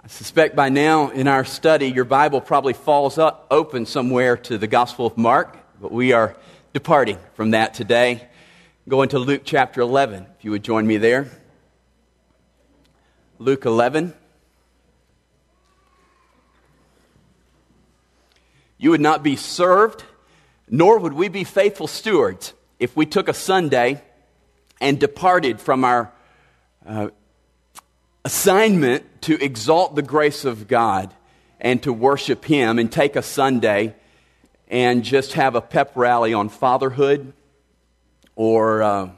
I suspect by now in our study, your Bible probably falls up open somewhere to the Gospel of Mark, but we are departing from that today. Going to Luke chapter 11, if you would join me there. Luke 11. You would not be served, nor would we be faithful stewards if we took a Sunday and departed from our assignment to exalt the grace of God and to worship Him, and take a Sunday and just have a pep rally on fatherhood or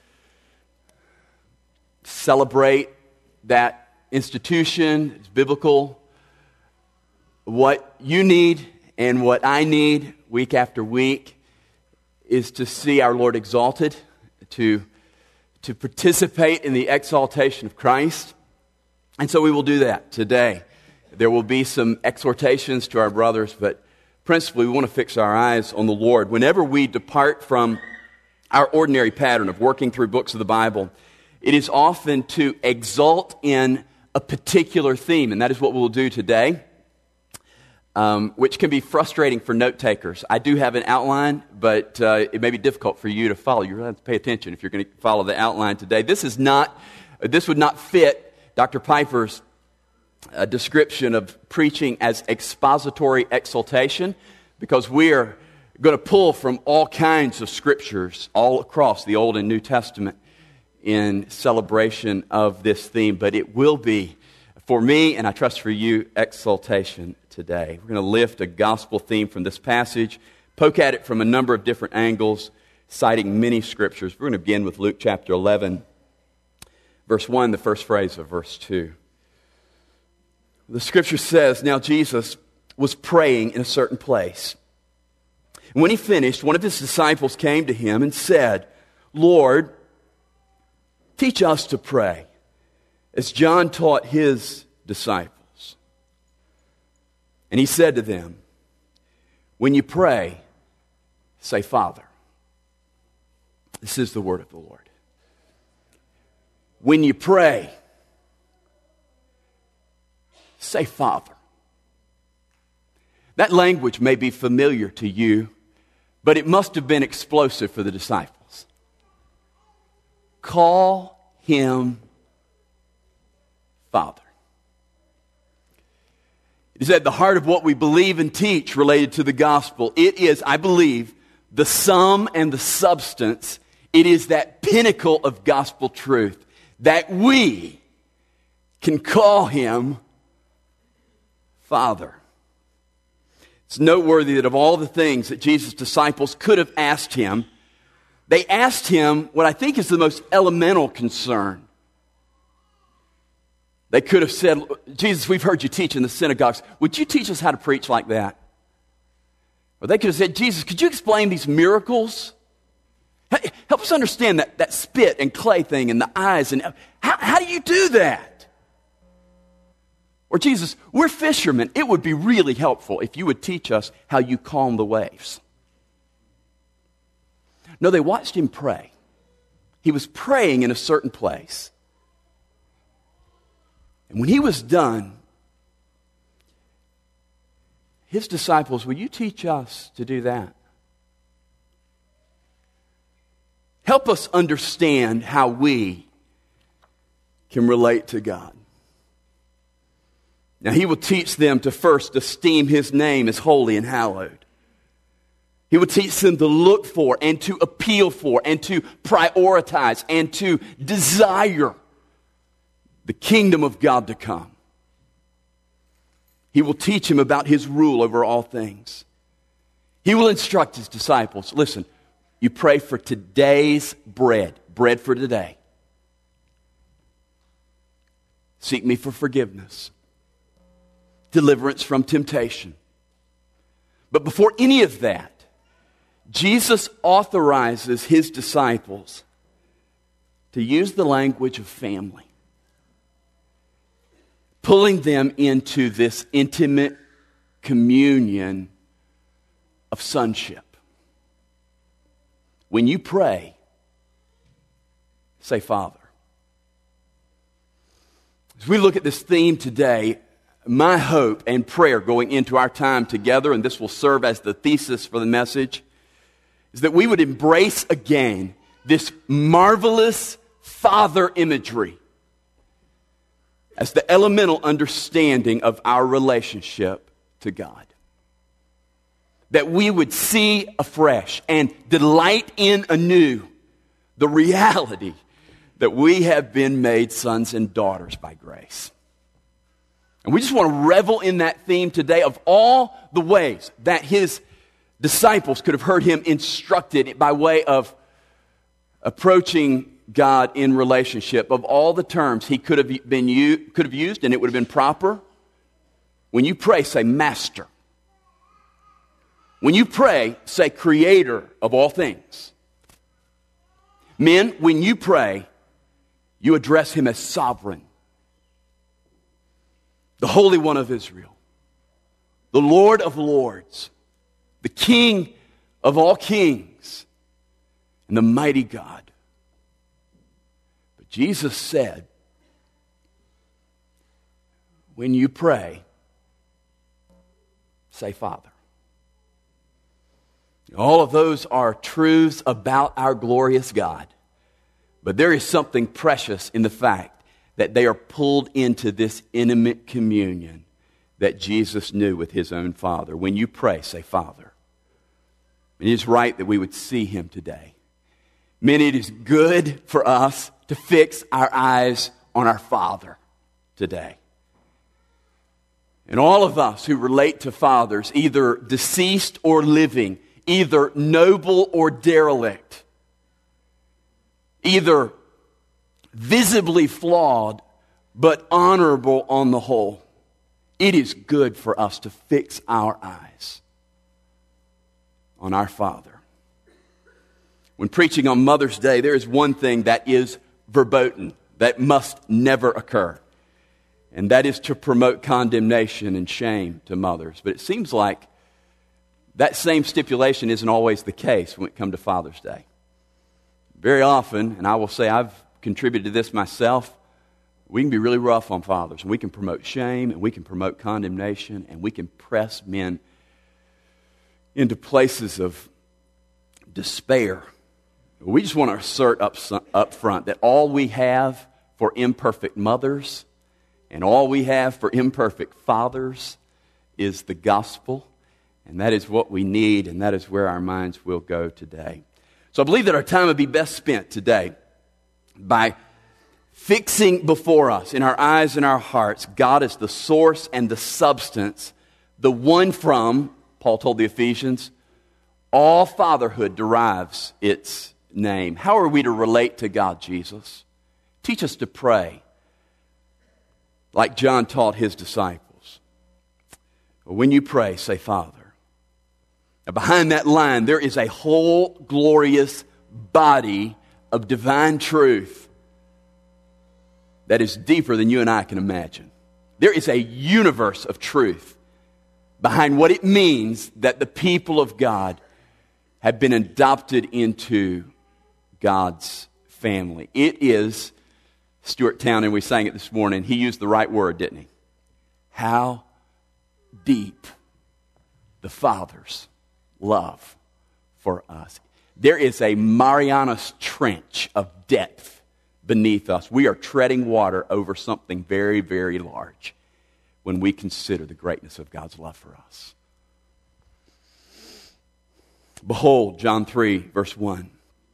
celebrate that institution. It's biblical. What you need and what I need week after week is to see our Lord exalted, to participate in the exaltation of Christ. And so we will do that today. There will be some exhortations to our brothers, but principally we want to fix our eyes on the Lord. Whenever we depart from our ordinary pattern of working through books of the Bible, it is often to exalt in a particular theme, and that is what we'll do today, which can be frustrating for note takers. I do have an outline, but it may be difficult for you to follow. You really have to pay attention if you're going to follow the outline today. This would not fit Dr. Piper's description of preaching as expository exaltation, because we're going to pull from all kinds of scriptures all across the Old and New Testament in celebration of this theme. But it will be, for me, and I trust for you, exaltation today. We're going to lift a gospel theme from this passage, poke at it from a number of different angles, citing many scriptures. We're going to begin with Luke chapter 11. Verse 1, the first phrase of verse 2. The scripture says, "Now Jesus was praying in a certain place. And when he finished, one of his disciples came to him and said, 'Lord, teach us to pray, as John taught his disciples.' And he said to them, 'When you pray, say, Father.'" This is the word of the Lord. When you pray, say, Father. That language may be familiar to you, but it must have been explosive for the disciples. Call him Father. It is at the heart of what we believe and teach related to the gospel. It is, I believe, the sum and the substance. It is that pinnacle of gospel truth, that we can call him Father. It's noteworthy that of all the things that Jesus' disciples could have asked him, they asked him what I think is the most elemental concern. They could have said, "Jesus, we've heard you teach in the synagogues. Would you teach us how to preach like that?" Or they could have said, "Jesus, could you explain these miracles? Help us understand that spit and clay thing and the eyes. And how do you do that?" Or, "Jesus, we're fishermen. It would be really helpful if you would teach us how you calm the waves." No, they watched him pray. He was praying in a certain place. And when he was done, his disciples, "Will you teach us to do that? Help us understand how we can relate to God." Now, he will teach them to first esteem his name as holy and hallowed. He will teach them to look for and to appeal for and to prioritize and to desire the kingdom of God to come. He will teach him about his rule over all things. He will instruct his disciples, listen, you pray for today's bread for today. Seek me for forgiveness, deliverance from temptation. But before any of that, Jesus authorizes his disciples to use the language of family, pulling them into this intimate communion of sonship. When you pray, say, Father. As we look at this theme today, my hope and prayer going into our time together, and this will serve as the thesis for the message, is that we would embrace again this marvelous Father imagery as the elemental understanding of our relationship to God. That we would see afresh and delight in anew the reality that we have been made sons and daughters by grace. And we just want to revel in that theme today of all the ways that his disciples could have heard him instructed by way of approaching God in relationship, of all the terms he could have used, and it would have been proper. When you pray, say Master. When you pray, say Creator of all things. Men, when you pray, you address him as Sovereign, the Holy One of Israel, the Lord of Lords, the King of all kings, and the mighty God. But Jesus said, when you pray, say Father. All of those are truths about our glorious God. But there is something precious in the fact that they are pulled into this intimate communion that Jesus knew with his own Father. When you pray, say Father. And it is right that we would see him today. Men, it is good for us to fix our eyes on our Father today. And all of us who relate to fathers, either deceased or living, either noble or derelict, either visibly flawed but honorable on the whole, it is good for us to fix our eyes on our Father. When preaching on Mother's Day, there is one thing that is verboten, that must never occur, and that is to promote condemnation and shame to mothers. But it seems like that same stipulation isn't always the case when it comes to Father's Day. Very often, and I will say I've contributed to this myself, we can be really rough on fathers, and we can promote shame, and we can promote condemnation, and we can press men into places of despair. We just want to assert up front that all we have for imperfect mothers and all we have for imperfect fathers is the gospel. And that is what we need, and that is where our minds will go today. So I believe that our time would be best spent today by fixing before us, in our eyes and our hearts, God as the source and the substance, the one from, Paul told the Ephesians, all fatherhood derives its name. How are we to relate to God, Jesus? Teach us to pray like John taught his disciples. When you pray, say Father. Now, behind that line, there is a whole glorious body of divine truth that is deeper than you and I can imagine. There is a universe of truth behind what it means that the people of God have been adopted into God's family. It is, Stuart Townend, we sang it this morning, he used the right word, didn't he? How deep the Father's love for us. There is a Marianas Trench of depth beneath us. We are treading water over something very, very large when we consider the greatness of God's love for us. Behold, John 3, verse 1.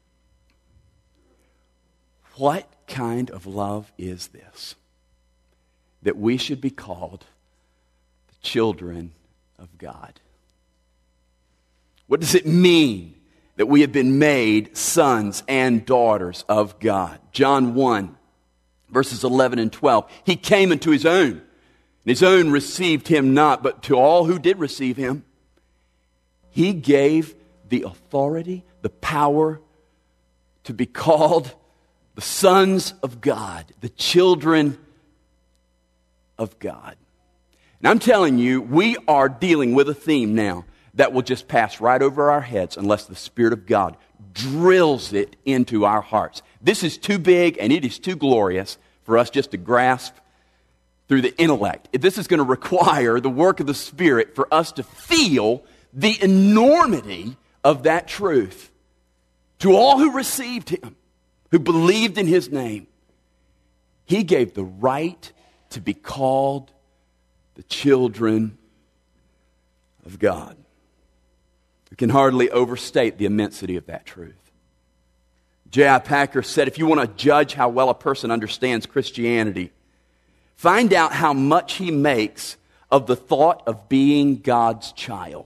What kind of love is this? That we should be called the children of God. What does it mean that we have been made sons and daughters of God? John 1, verses 11 and 12. He came unto his own, and his own received him not, but to all who did receive him, he gave the authority, the power to be called the sons of God, the children of God. And I'm telling you, we are dealing with a theme now that will just pass right over our heads unless the Spirit of God drills it into our hearts. This is too big and it is too glorious for us just to grasp through the intellect. This is going to require the work of the Spirit for us to feel the enormity of that truth. To all who received him, who believed in his name, he gave the right to be called the children of God. We can hardly overstate the immensity of that truth. J.I. Packer said, if you want to judge how well a person understands Christianity, find out how much he makes of the thought of being God's child,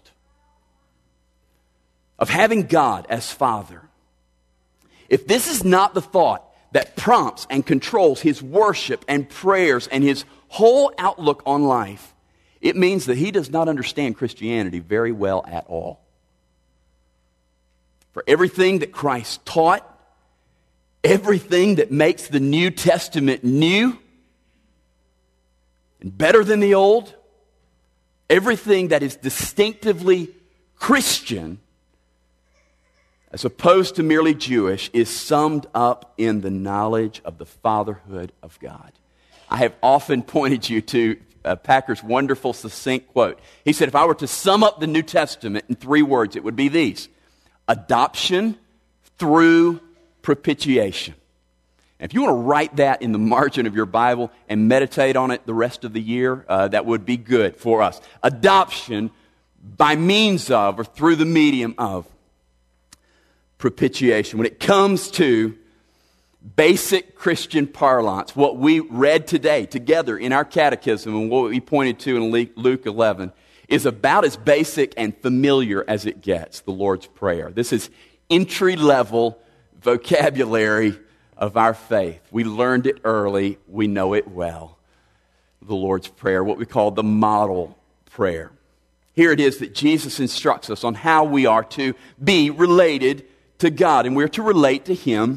of having God as Father. If this is not the thought that prompts and controls his worship and prayers and his whole outlook on life, it means that he does not understand Christianity very well at all. For everything that Christ taught, everything that makes the New Testament new and better than the Old, everything that is distinctively Christian as opposed to merely Jewish is summed up in the knowledge of the fatherhood of God. I have often pointed you to Packer's wonderful, succinct quote. He said, if I were to sum up the New Testament in 3 words, it would be these: adoption through propitiation. And if you want to write that in the margin of your Bible and meditate on it the rest of the year, that would be good for us. Adoption by means of or through the medium of propitiation. When it comes to basic Christian parlance, what we read today together in our catechism and what we pointed to in Luke 11 is about as basic and familiar as it gets, the Lord's Prayer. This is entry-level vocabulary of our faith. We learned it early. We know it well. The Lord's Prayer, what we call the model prayer. Here it is that Jesus instructs us on how we are to be related to God, and we're to relate to him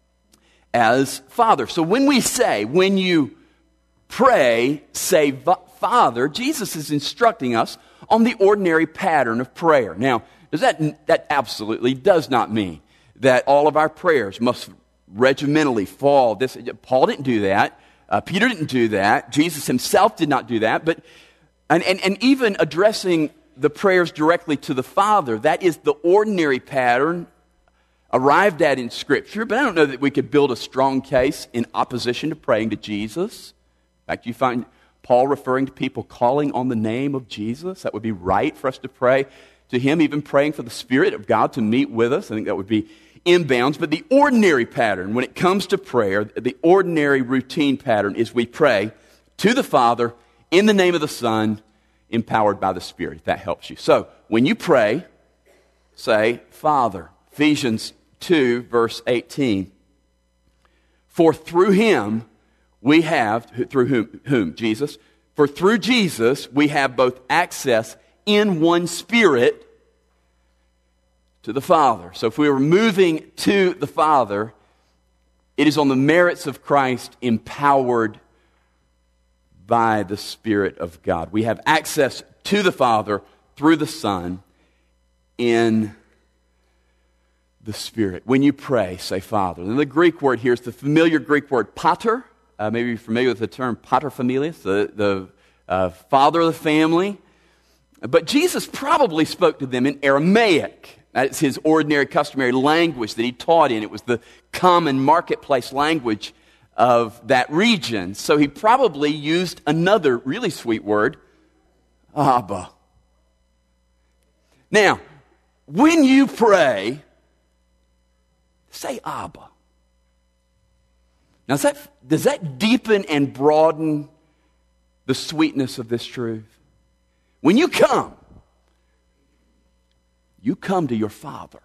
as Father. So when you pray, say Father, Jesus is instructing us on the ordinary pattern of prayer. Now, that absolutely does not mean that all of our prayers must regimentally fall. Paul didn't do that. Peter didn't do that. Jesus himself did not do that. But and even addressing the prayers directly to the Father, that is the ordinary pattern arrived at in Scripture. But I don't know that we could build a strong case in opposition to praying to Jesus. In fact, you find Paul referring to people calling on the name of Jesus. That would be right for us to pray to him, even praying for the Spirit of God to meet with us. I think that would be in bounds. But the ordinary pattern, when it comes to prayer, the ordinary routine pattern is we pray to the Father in the name of the Son, empowered by the Spirit, if that helps you. So, when you pray, say, Father. Ephesians 2, verse 18. For through him we have, through whom? Jesus. For through Jesus we have both access in one Spirit to the Father. So if we were moving to the Father, it is on the merits of Christ, empowered by the Spirit of God. We have access to the Father through the Son in the Spirit. When you pray, say Father. And the Greek word here is the familiar Greek word pater. Maybe you're familiar with the term paterfamilias, the father of the family. But Jesus probably spoke to them in Aramaic. That's his ordinary, customary language that he taught in. It was the common marketplace language of that region. So he probably used another really sweet word, Abba. Now, when you pray, say Abba. Now, does that deepen and broaden the sweetness of this truth? When you come to your Father.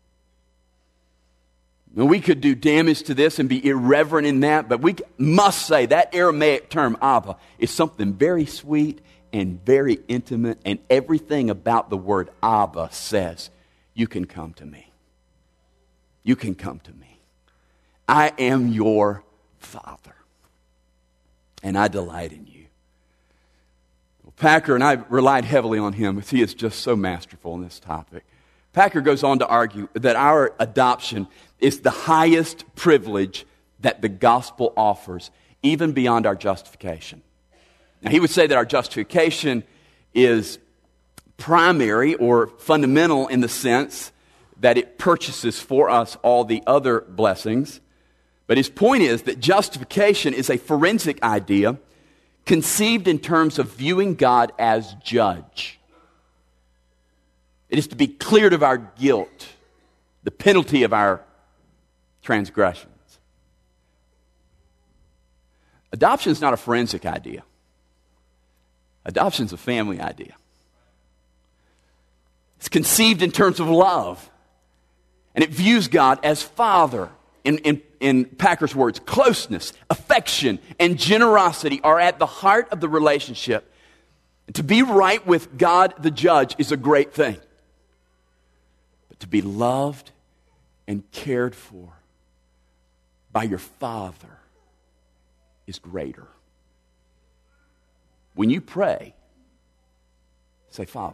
Now, we could do damage to this and be irreverent in that, but we must say that Aramaic term, Abba, is something very sweet and very intimate, and everything about the word Abba says, you can come to me. You can come to me. I am your Father, and I delight in you. Well, Packer, and I relied heavily on him because he is just so masterful in this topic. Packer goes on to argue that our adoption is the highest privilege that the gospel offers, even beyond our justification. Now, he would say that our justification is primary or fundamental in the sense that it purchases for us all the other blessings. But his point is that justification is a forensic idea conceived in terms of viewing God as judge. It is to be cleared of our guilt, the penalty of our transgressions. Adoption is not a forensic idea. Adoption is a family idea. It's conceived in terms of love. And it views God as Father. In Packer's words, closeness, affection, and generosity are at the heart of the relationship. And to be right with God the judge is a great thing. But to be loved and cared for by your Father is greater. When you pray, say, Father.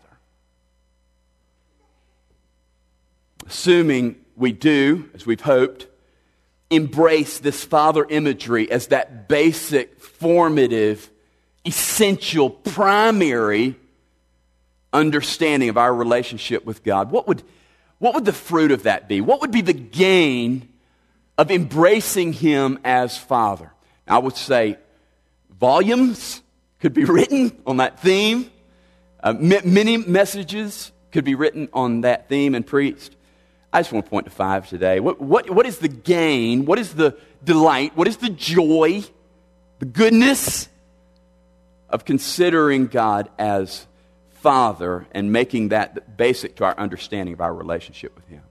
Assuming we do, as we've hoped, embrace this Father imagery as that basic, formative, essential, primary understanding of our relationship with God, what would the fruit of that be? What would be the gain of embracing Him as Father? I would say volumes could be written on that theme. Many messages could be written on that theme and preached. I just want to point to 5 today. What is the gain? What is the delight? What is the joy, the goodness of considering God as Father and making that basic to our understanding of our relationship with Him?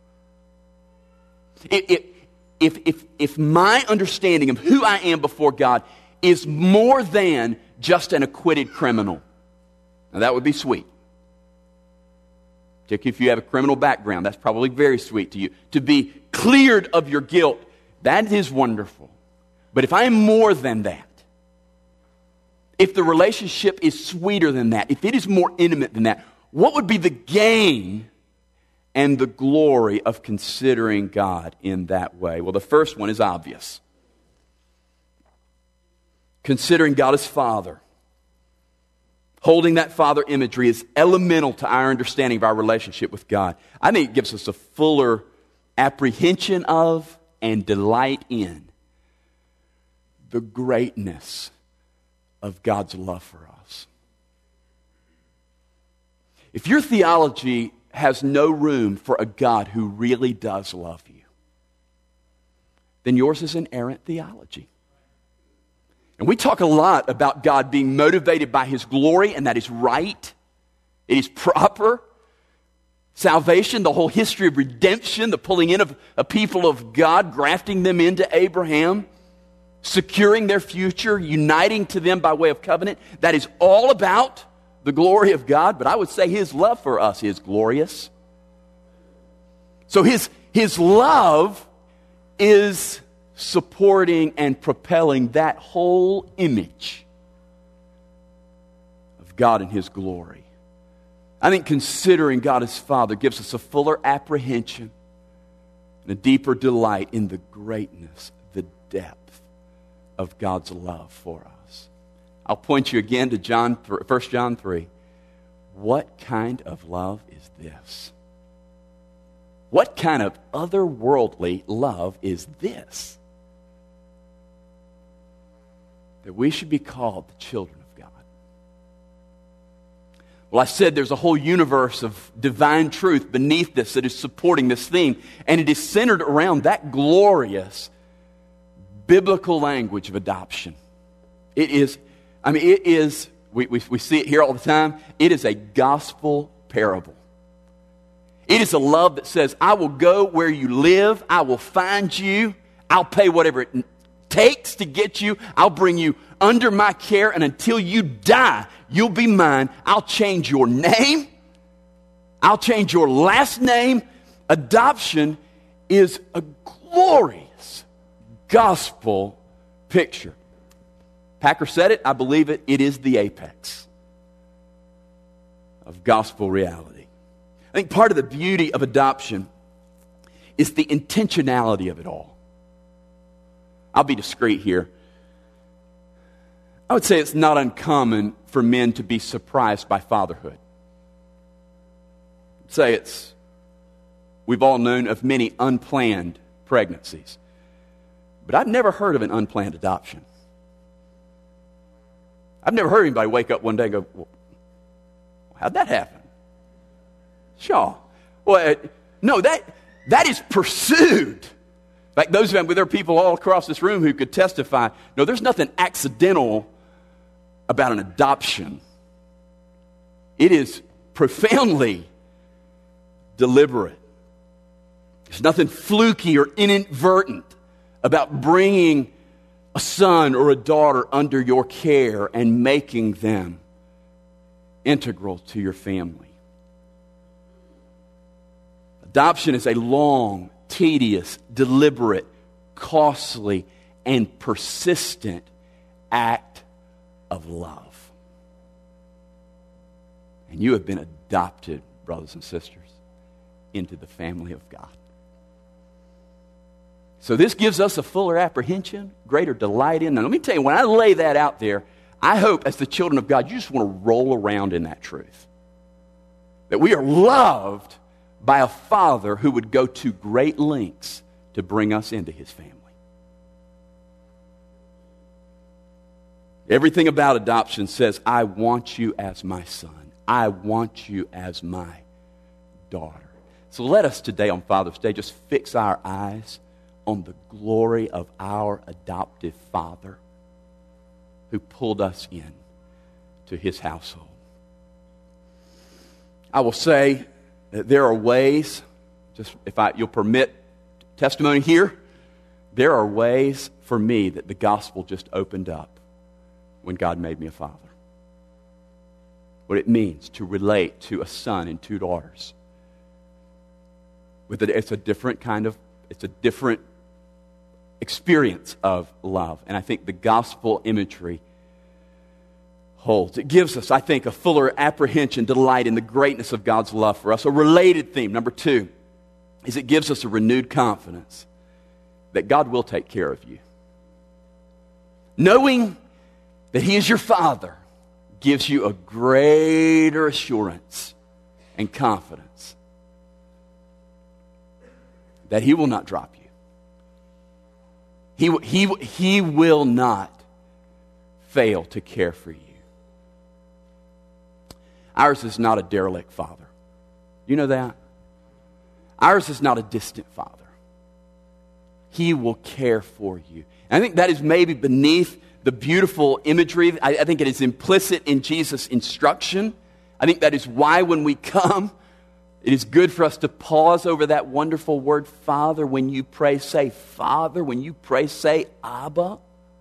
If my understanding of who I am before God is more than just an acquitted criminal, now that would be sweet. Particularly if you have a criminal background, that's probably very sweet to you. To be cleared of your guilt, that is wonderful. But if I am more than that, if the relationship is sweeter than that, if it is more intimate than that, what would be the gain and the glory of considering God in that way? Well, the first one is obvious. Considering God as Father. Holding that Father imagery is elemental to our understanding of our relationship with God. I think it gives us a fuller apprehension of and delight in the greatness of God's love for us. If your theology has no room for a God who really does love you, then yours is an errant theology. And we talk a lot about God being motivated by His glory, and that is right. It is proper. Salvation, the whole history of redemption, the pulling in of a people of God, grafting them into Abraham, securing their future, uniting to them by way of covenant, that is all about the glory of God. But I would say His love for us is glorious. So His love is supporting and propelling that whole image of God and His glory. I think considering God as Father gives us a fuller apprehension and a deeper delight in the greatness, the depth of God's love for us. I'll point you again to 1 John 3. What kind of love is this? What kind of otherworldly love is this? That we should be called the children of God. Well, I said there's a whole universe of divine truth beneath this that is supporting this theme, and it is centered around that glorious biblical language of adoption. We see it here all the time. It is a gospel parable. It is a love that says, I will go where you live, I will find you, I'll pay whatever it takes to get you. I'll bring you under my care, and until you die, you'll be mine. I'll change your name. I'll change your last name. Adoption is a glorious gospel picture. Packer said it. I believe it. It is the apex of gospel reality. I think part of the beauty of adoption is the intentionality of it all. I'll be discreet here. I would say it's not uncommon for men to be surprised by fatherhood. We've all known of many unplanned pregnancies. But I've never heard of an unplanned adoption. I've never heard anybody wake up one day and go, well, how'd that happen? Sure. Well, no, that is pursued. Like those of them, there are people all across this room who could testify, no, there's nothing accidental about an adoption. It is profoundly deliberate. There's nothing fluky or inadvertent about bringing a son or a daughter under your care and making them integral to your family. Adoption is a long, tedious, deliberate, costly, and persistent act of love. And you have been adopted, brothers and sisters, into the family of God. So this gives us a fuller apprehension, greater delight in. Now let me tell you, when I lay that out there, I hope as the children of God, you just want to roll around in that truth. That we are loved by a Father who would go to great lengths to bring us into His family. Everything about adoption says, I want you as my son. I want you as my daughter. So let us today on Father's Day just fix our eyes on the glory of our adoptive Father who pulled us in to His household. I will say that there are ways, just if you'll permit testimony here, there are ways for me that the gospel just opened up when God made me a father. What it means to relate to a son and two daughters. It's a different experience of love. And I think the gospel imagery holds. It gives us, I think, a fuller apprehension, delight in the greatness of God's love for us. A related theme, number 2, is it gives us a renewed confidence that God will take care of you. Knowing that He is your Father gives you a greater assurance and confidence that He will not drop you. He will not fail to care for you. Ours is not a derelict Father. You know that? Ours is not a distant Father. He will care for you. And I think that is maybe beneath the beautiful imagery. I think it is implicit in Jesus' instruction. I think that is why when we come, it is good for us to pause over that wonderful word, Father. When you pray, say Father. When you pray, say Abba.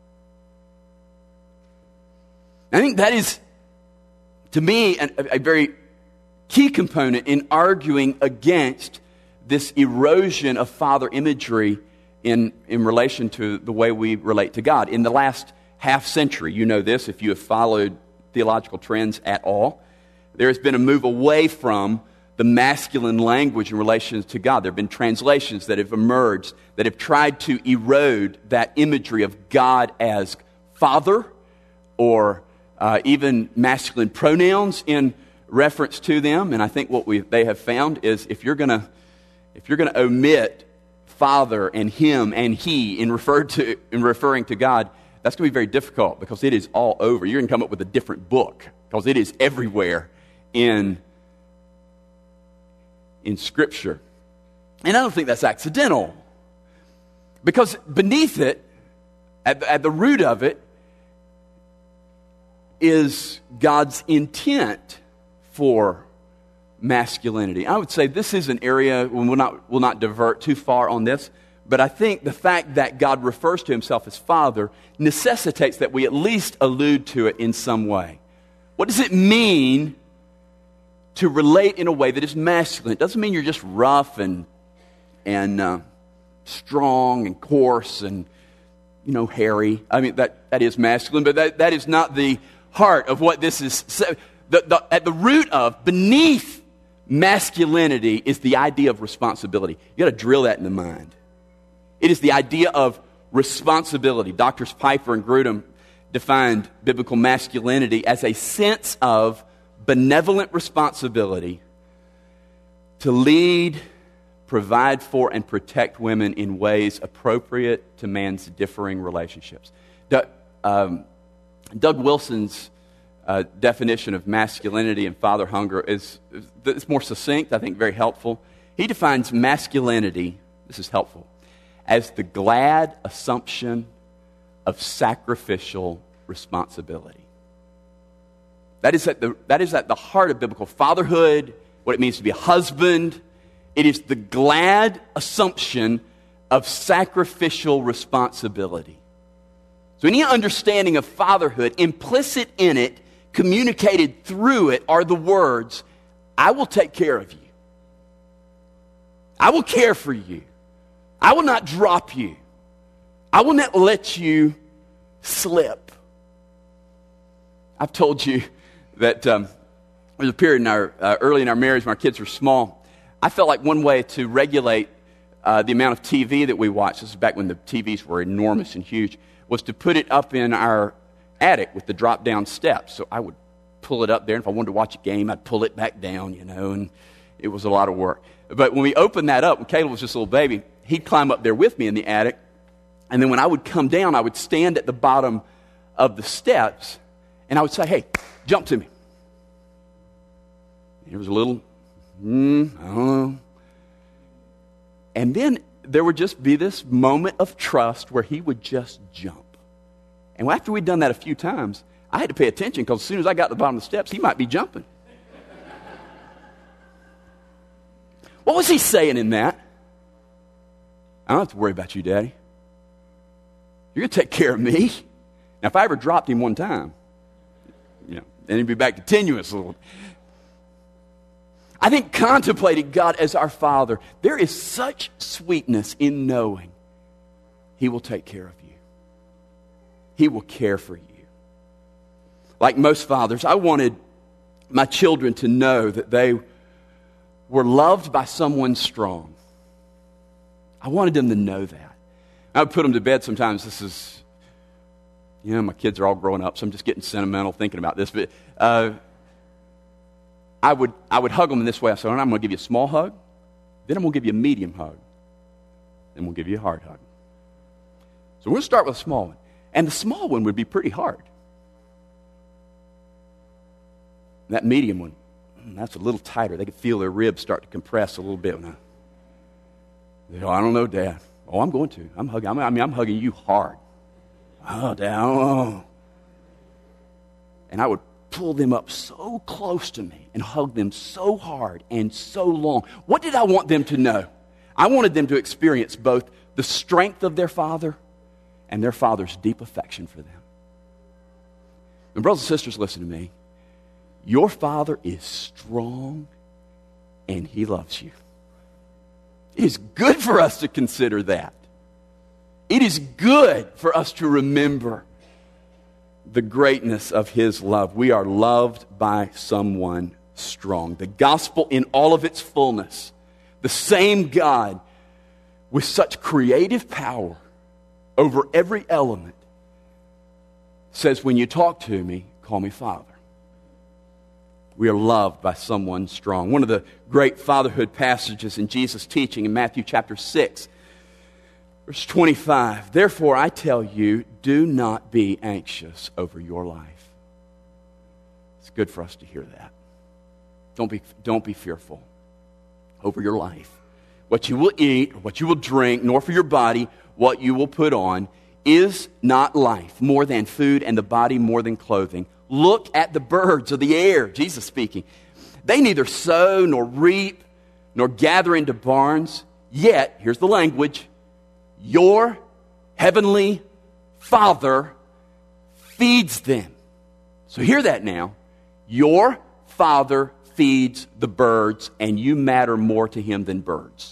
I think that is, to me, a very key component in arguing against this erosion of father imagery in relation to the way we relate to God. In the last half century, you know this if you have followed theological trends at all, there has been a move away from the masculine language in relation to God. There have been translations that have emerged that have tried to erode that imagery of God as Father, or even masculine pronouns in reference to them. And I think what they have found is if you're going to omit Father and Him and He in referring to God, that's going to be very difficult because it is all over. You're going to come up with a different book because it is everywhere in Scripture. And I don't think that's accidental, because beneath it, at the root of it, is God's intent for masculinity. I would say this is an area, we'll not divert too far on this, but I think the fact that God refers to Himself as Father necessitates that we at least allude to it in some way. What does it mean to relate in a way that is masculine? It doesn't mean you're just rough and strong and coarse and, hairy. I mean, that is masculine, but that is not the heart of what this is. At the root of, beneath masculinity, is the idea of responsibility. You got to drill that in the mind. It is the idea of responsibility. Doctors Piper and Grudem defined biblical masculinity as a sense of benevolent responsibility to lead, provide for, and protect women in ways appropriate to man's differing relationships. Doug Wilson's definition of masculinity and father hunger is more succinct, I think very helpful. He defines masculinity, this is helpful, as the glad assumption of sacrificial responsibility. That is at the heart of biblical fatherhood, what it means to be a husband. It is the glad assumption of sacrificial responsibility. So any understanding of fatherhood, implicit in it, communicated through it, are the words, I will take care of you. I will care for you. I will not drop you. I will not let you slip. I've told you that there was a period in early in our marriage when our kids were small. I felt like one way to regulate the amount of TV that we watched, this is back when the TVs were enormous and huge, was to put it up in our attic with the drop-down steps. So I would pull it up there, and if I wanted to watch a game, I'd pull it back down, and it was a lot of work. But when we opened that up, when Caleb was just a little baby, he'd climb up there with me in the attic, and then when I would come down, I would stand at the bottom of the steps, and I would say, hey, jump to me. It was a little, I don't know. And then there would just be this moment of trust where he would just jump. And after we'd done that a few times, I had to pay attention because as soon as I got to the bottom of the steps, he might be jumping. What was he saying in that? I don't have to worry about you, Daddy. You're going to take care of me. Now, if I ever dropped him one time, then he'd be back to tenuous a little. I think contemplating God as our Father, there is such sweetness in knowing He will take care of you. He will care for you. Like most fathers, I wanted my children to know that they were loved by someone strong. I wanted them to know that. I would put them to bed sometimes. This is, my kids are all growing up, so I'm just getting sentimental thinking about this. But I would hug them in this way. I said, I'm going to give you a small hug, then I'm going to give you a medium hug, then we'll give you a hard hug. So we're going to start with a small one. And the small one would be pretty hard. That medium one, that's a little tighter. They could feel their ribs start to compress a little bit. They go, I don't know, Dad. Oh, I'm going to. I'm hugging you hard. Oh, Dad. Oh. And I would pull them up so close to me and hug them so hard and so long. What did I want them to know? I wanted them to experience both the strength of their father and their father's deep affection for them. And brothers and sisters, listen to me. Your father is strong and he loves you. It is good for us to consider that. It is good for us to remember the greatness of his love. We are loved by someone strong. The gospel in all of its fullness. The same God with such creative power over every element says, when you talk to me, call me Father. We are loved by someone strong. One of the great fatherhood passages in Jesus' teaching in Matthew chapter 6, verse 25. Therefore, I tell you, do not be anxious over your life. It's good for us to hear that. Don't be fearful over your life. What you will eat, or what you will drink, nor for your body what you will put on. Is not life more than food, and the body more than clothing? Look at the birds of the air, Jesus speaking. They neither sow nor reap nor gather into barns, yet, here's the language, your heavenly Father feeds them. So hear that now. Your Father feeds the birds, and you matter more to him than birds.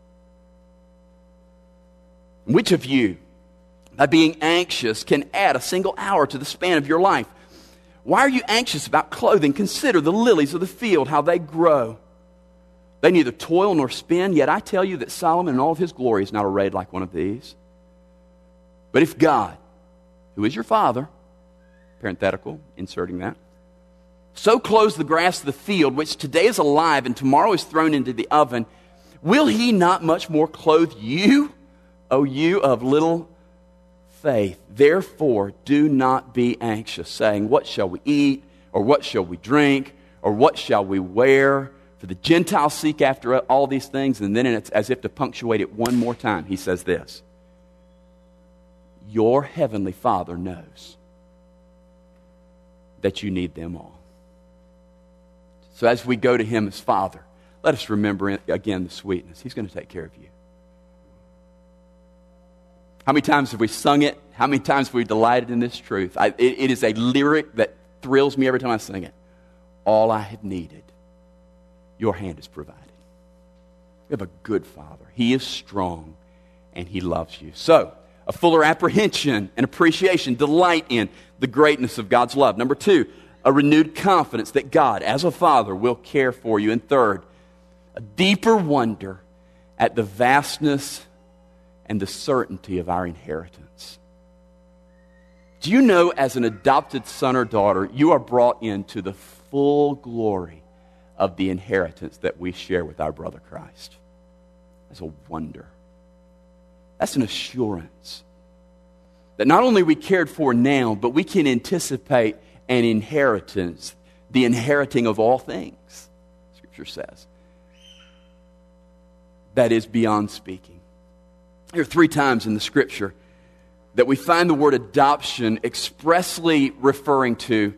Which of you, by being anxious, can add a single hour to the span of your life? Why are you anxious about clothing? Consider the lilies of the field, how they grow. They neither toil nor spin, yet I tell you that Solomon in all of his glory is not arrayed like one of these. But if God, who is your Father, parenthetical, inserting that. So clothes the grass of the field, which today is alive and tomorrow is thrown into the oven. Will he not much more clothe you, O you of little faith? Therefore, do not be anxious, saying, what shall we eat, or what shall we drink, or what shall we wear? For the Gentiles seek after all these things. And then it's as if to punctuate it one more time, he says this. Your heavenly Father knows that you need them all. So as we go to him as Father, let us remember again the sweetness. He's going to take care of you. How many times have we sung it? How many times have we delighted in this truth? It is a lyric that thrills me every time I sing it. All I have needed, your hand has provided. We have a good Father. He is strong, and he loves you. So, a fuller apprehension and appreciation, delight in the greatness of God's love. Number 2, a renewed confidence that God, as a Father, will care for you. And third, a deeper wonder at the vastness and the certainty of our inheritance. Do you know, as an adopted son or daughter, you are brought into the full glory of the inheritance that we share with our brother Christ? That's a wonder. That's an assurance that not only are we cared for now, but we can anticipate an inheritance, the inheriting of all things, Scripture says. That is beyond speaking. There are 3 times in the Scripture that we find the word adoption expressly referring to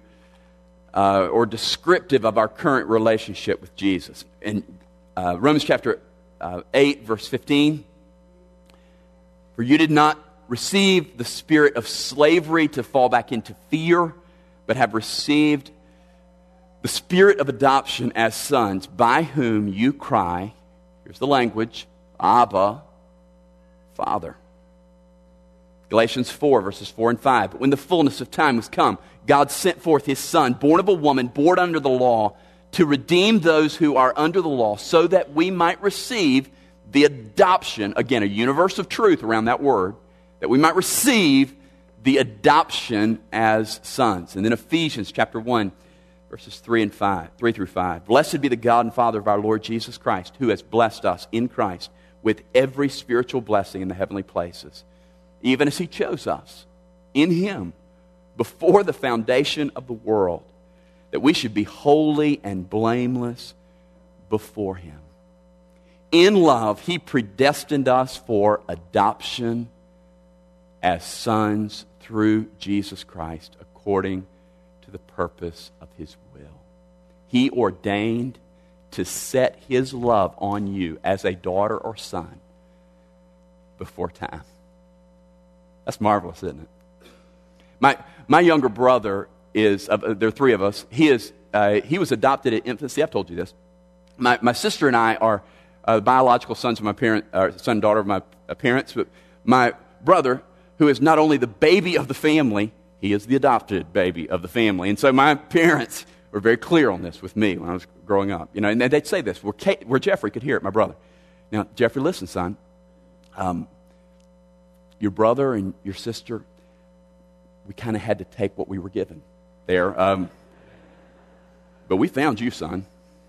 or descriptive of our current relationship with Jesus. In Romans chapter 8, verse 15, for you did not receive the spirit of slavery to fall back into fear, but have received the spirit of adoption as sons, by whom you cry, here's the language, Abba, Father. Galatians 4, verses 4 and 5. But when the fullness of time was come, God sent forth his Son, born of a woman, born under the law, to redeem those who are under the law, so that we might receive the adoption, again, a universe of truth around that word, that we might receive the adoption as sons. And then Ephesians chapter 1, verses 3 through 5. Blessed be the God and Father of our Lord Jesus Christ, who has blessed us in Christ with every spiritual blessing in the heavenly places, even as he chose us in him before the foundation of the world, that we should be holy and blameless before him. In love, he predestined us for adoption as sons through Jesus Christ, according to the purpose of his will. He ordained to set his love on you as a daughter or son before time. That's marvelous, isn't it? My younger brother is, there are 3 of us, he was adopted at infancy. I've told you this. My sister and I are biological sons of my parents, son and daughter of my parents, but my brother, who is not only the baby of the family, he is the adopted baby of the family. And so my parents were very clear on this with me when I was growing up. You know, and they'd say this, where Jeffrey could hear it, my brother. Now, Jeffrey, listen, son. Your brother and your sister, we kind of had to take what we were given there. But we found you, son.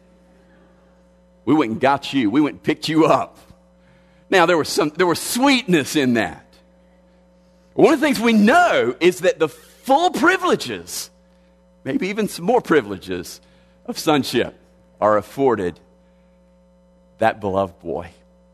We went and got you. We went and picked you up. Now, there was sweetness in that. One of the things we know is that the full privileges, maybe even some more privileges of sonship, are afforded that beloved boy.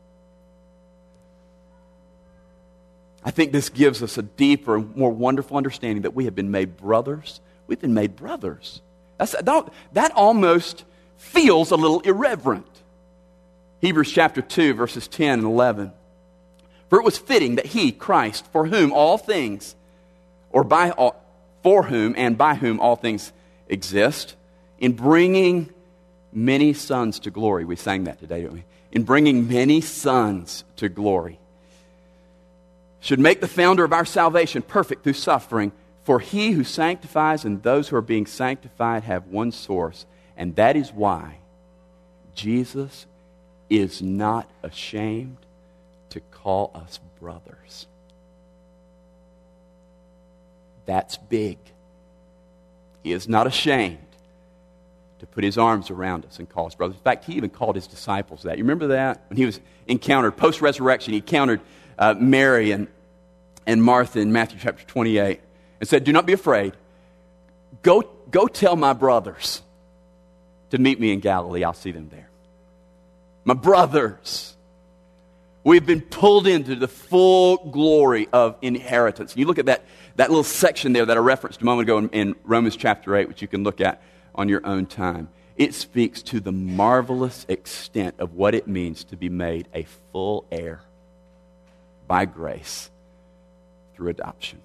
I think this gives us a deeper and more wonderful understanding that we have been made brothers. We've been made brothers. That almost feels a little irreverent. Hebrews chapter 2, verses 10 and 11. For it was fitting that he, Christ, for whom all things, for whom and by whom all things exist, in bringing many sons to glory. We sang that today, didn't we? In bringing many sons to glory, should make the founder of our salvation perfect through suffering. For he who sanctifies and those who are being sanctified have one source, and that is why Jesus is not ashamed to call us brothers. That's big. He is not ashamed to put his arms around us and call us brothers. In fact, he even called his disciples that. You remember that? When he was encountered, post-resurrection, he encountered Mary and Martha in Matthew chapter 28 and said, "Do not be afraid. Go tell my brothers to meet me in Galilee. I'll see them there." My brothers. We've been pulled into the full glory of inheritance. You look at that little section there that I referenced a moment ago in Romans chapter 8, which you can look at on your own time. It speaks to the marvelous extent of what it means to be made a full heir by grace through adoption.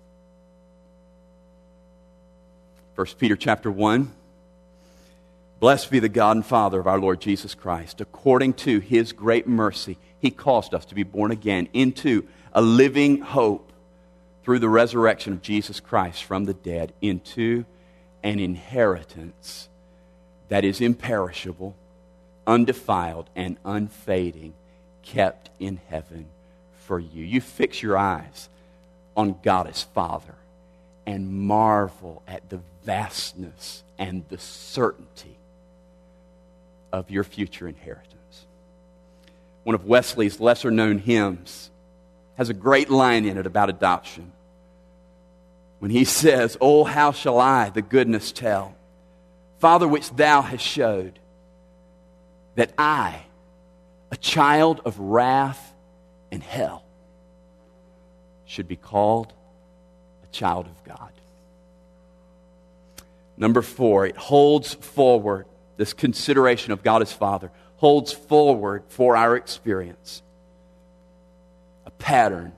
1 Peter chapter 1. Blessed be the God and Father of our Lord Jesus Christ. According to His great mercy, He caused us to be born again into a living hope through the resurrection of Jesus Christ from the dead, into an inheritance that is imperishable, undefiled, and unfading, kept in heaven for you. You fix your eyes on God as Father and marvel at the vastness and the certainty of your future inheritance. One of Wesley's lesser-known hymns has a great line in it about adoption. When he says, "Oh, how shall I the goodness tell, Father, which Thou hast showed, that I, a child of wrath and hell, should be called a child of God." Number 4, it holds forward, this consideration of God as Father, holds forward for our experience a pattern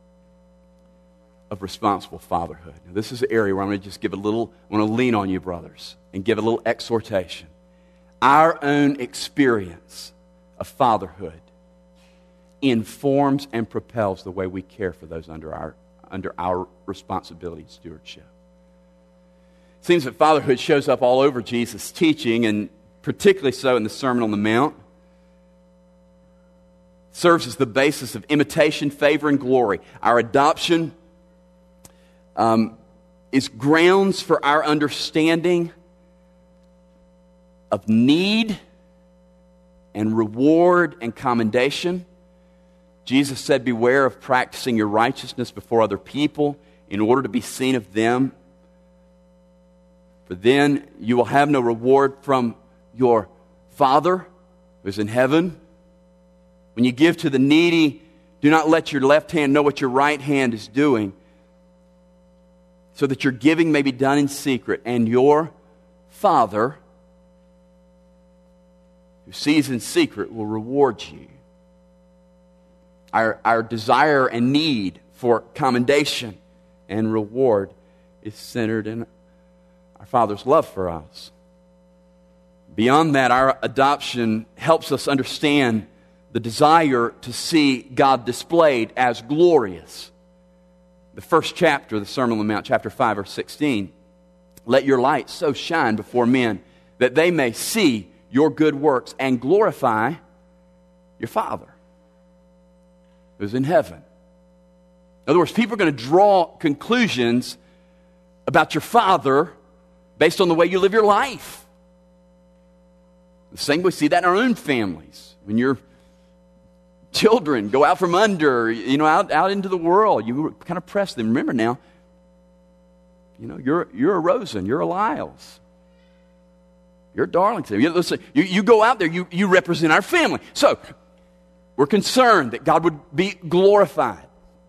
of responsible fatherhood. Now, this is an area where I'm going to just give a little, I want to lean on you, brothers, and give a little exhortation. Our own experience of fatherhood informs and propels the way we care for those under our responsibility and stewardship. It seems that fatherhood shows up all over Jesus' teaching, and particularly so in the Sermon on the Mount. It serves as the basis of imitation, favor, and glory. Our adoption is grounds for our understanding of need and reward and commendation. Jesus said, "Beware of practicing your righteousness before other people in order to be seen of them. For then you will have no reward from your Father who is in heaven. When you give to the needy, do not let your left hand know what your right hand is doing, so that your giving may be done in secret, and your Father who sees in secret will reward you." Our desire and need for commendation and reward is centered in our Father's love for us. Beyond that, our adoption helps us understand the desire to see God displayed as glorious. The first chapter of the Sermon on the Mount, chapter 5, verse 16, "Let your light so shine before men that they may see your good works and glorify your Father who's in heaven." In other words, people are going to draw conclusions about your Father based on the way you live your life. The same way we see that in our own families. When your children go out from under, out into the world, you kind of press them. Remember now, you're a Rosen, you're a Lyles, you're a Darlington. You go out there, you represent our family. So we're concerned that God would be glorified.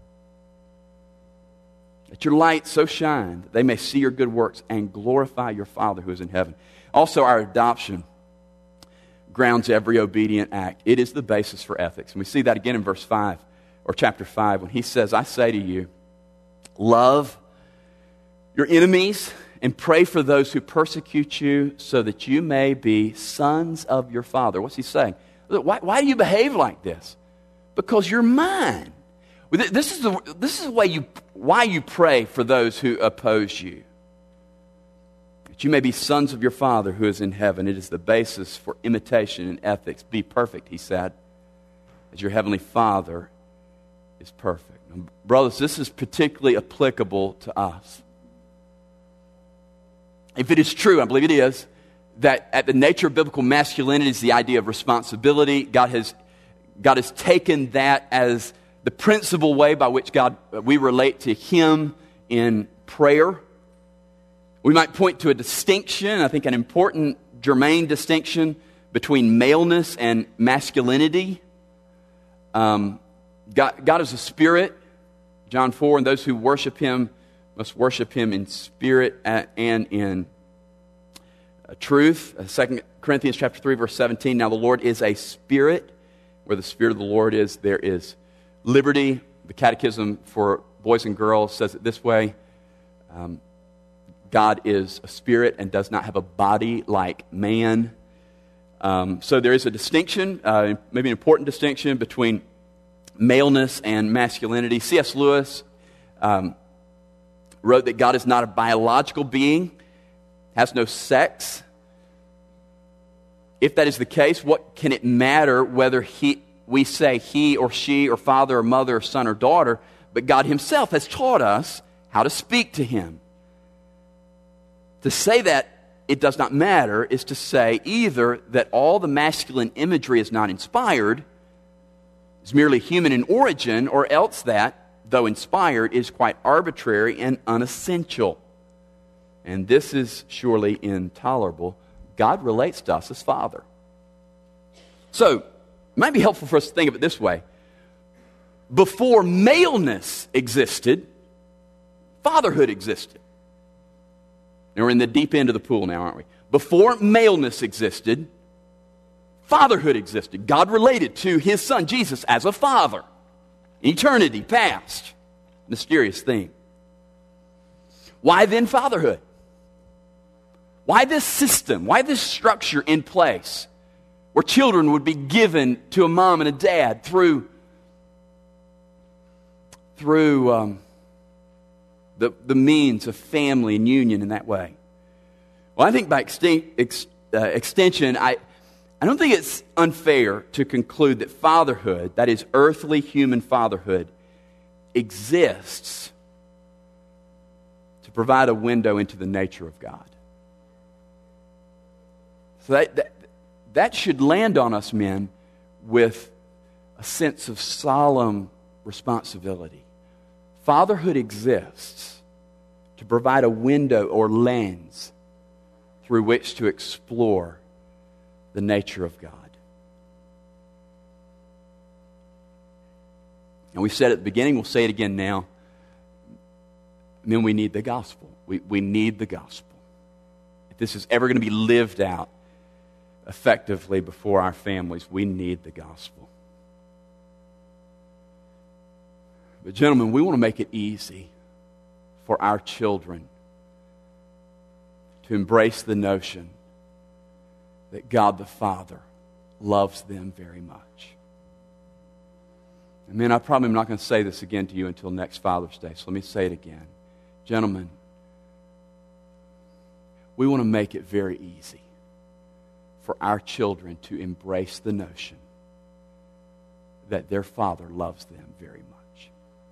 Let your light so shine that they may see your good works and glorify your Father who is in heaven. Also, our adoption grounds every obedient act. It is the basis for ethics. And we see that again in verse 5, or chapter 5, when he says, "I say to you, love your enemies and pray for those who persecute you, so that you may be sons of your Father." What's he saying? Why do you behave like this? Because you're mine. This is why you pray for those who oppose you, that you may be sons of your Father who is in heaven. It is the basis for imitation and ethics. Be perfect, he said, as your heavenly Father is perfect. Now, brothers, this is particularly applicable to us. if it is true, I believe it is, that at the nature of biblical masculinity is the idea of responsibility, God has taken that as the principal way by which we relate to Him in prayer. We might point to a distinction, I think an important germane distinction between maleness and masculinity. God is a spirit, John 4, and those who worship Him must worship Him in spirit and in truth. 2 Corinthians chapter 3, verse 17, now the Lord is a spirit. Where the Spirit of the Lord is, there is liberty. The Catechism for Boys and Girls says it this way. God is a spirit and does not have a body like man. So there is a distinction, maybe an important distinction between maleness and masculinity. C.S. Lewis wrote that God is not a biological being, has no sex. If that is the case, what can it matter whether we say he or she or father or mother or son or daughter, but God Himself has taught us how to speak to Him. To say that it does not matter is to say either that all the masculine imagery is not inspired, is merely human in origin, or else that, though inspired, is quite arbitrary and unessential. And this is surely intolerable. God relates to us as Father. So, it might be helpful for us to think of it this way. Before maleness existed, fatherhood existed. Now we're in the deep end of the pool now, aren't we? Before maleness existed, fatherhood existed. God related to His Son, Jesus, as a father. Eternity past. Mysterious thing. Why then fatherhood? Why this system? Why this structure in place where children would be given to a mom and a dad through the means of family and union in that way? Well, I think by extension, I don't think it's unfair to conclude that fatherhood, that is earthly human fatherhood, exists to provide a window into the nature of God. So that should land on us men with a sense of solemn responsibility. Fatherhood exists to provide a window or lens through which to explore the nature of God. And we said at the beginning, we'll say it again now. Men, we need the gospel. We need the gospel. If this is ever going to be lived out effectively before our families, we need the gospel. But gentlemen, we want to make it easy for our children to embrace the notion that God the Father loves them very much. And men, I probably am not going to say this again to you until next Father's Day, so let me say it again. Gentlemen, we want to make it very easy for our children to embrace the notion that their Father loves them very much.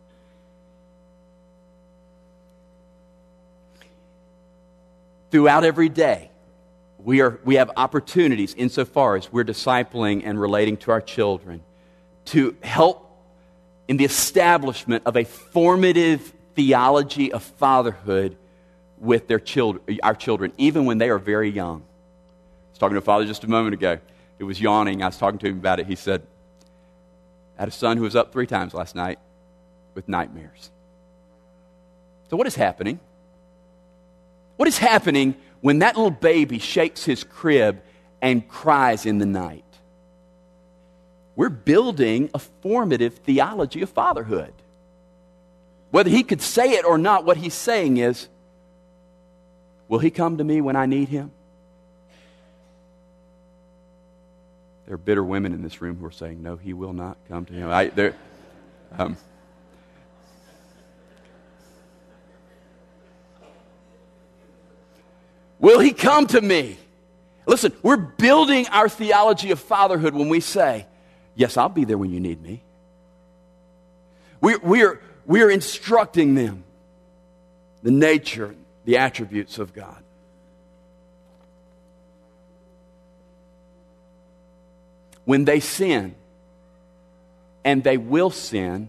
Throughout every day, we have opportunities insofar as we're discipling and relating to our children to help in the establishment of a formative theology of fatherhood with our children, even when they are very young. I was talking to a father just a moment ago. It was yawning. I was talking to him about it. He said, I had a son who was up 3 times last night with nightmares. So what is happening? What is happening when that little baby shakes his crib and cries in the night? We're building a formative theology of fatherhood. Whether he could say it or not, what he's saying is, will he come to me when I need him? There are bitter women in this room who are saying, no, he will not come to him. Will he come to me? Listen, we're building our theology of fatherhood when we say, yes, I'll be there when you need me. We are instructing them the nature, the attributes of God. when they sin, and they will sin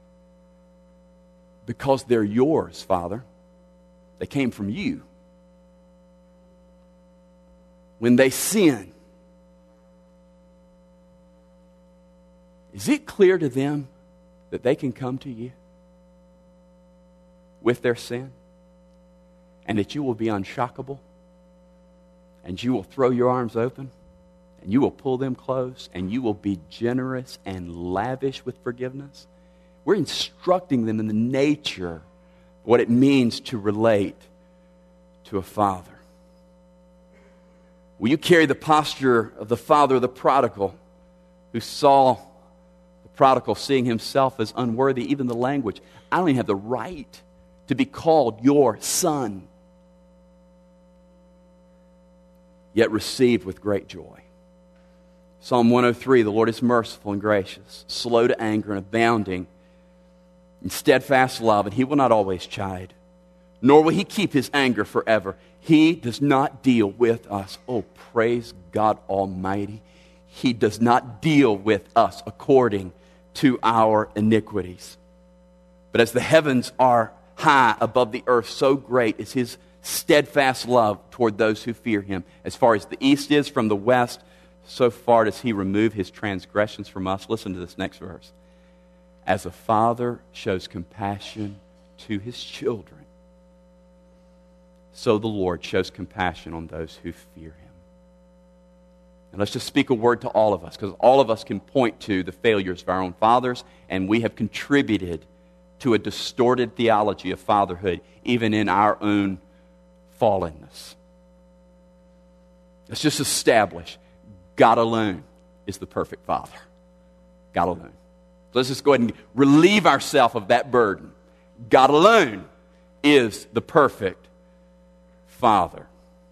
because they're yours, Father. They came from you. When they sin, is it clear to them that they can come to you with their sin, and that you will be unshockable, and you will throw your arms open, and you will pull them close, and you will be generous and lavish with forgiveness? We're instructing them in the nature of what it means to relate to a father. Will you carry the posture of the father of the prodigal, who saw the prodigal seeing himself as unworthy, even the language, I don't even have the right to be called your son, yet received with great joy. Psalm 103, the Lord is merciful and gracious, slow to anger and abounding in steadfast love, and He will not always chide, nor will He keep His anger forever. He does not deal with us. Oh, praise God Almighty. He does not deal with us according to our iniquities. But as the heavens are high above the earth, so great is His steadfast love toward those who fear Him. As far as the east is from the west, so far does He remove His transgressions from us. Listen to this next verse. As a father shows compassion to his children, so the Lord shows compassion on those who fear Him. And let's just speak a word to all of us, because all of us can point to the failures of our own fathers, and we have contributed to a distorted theology of fatherhood, even in our own fallenness. Let's just establish God alone is the perfect Father. God alone. Let's just go ahead and relieve ourselves of that burden. God alone is the perfect Father.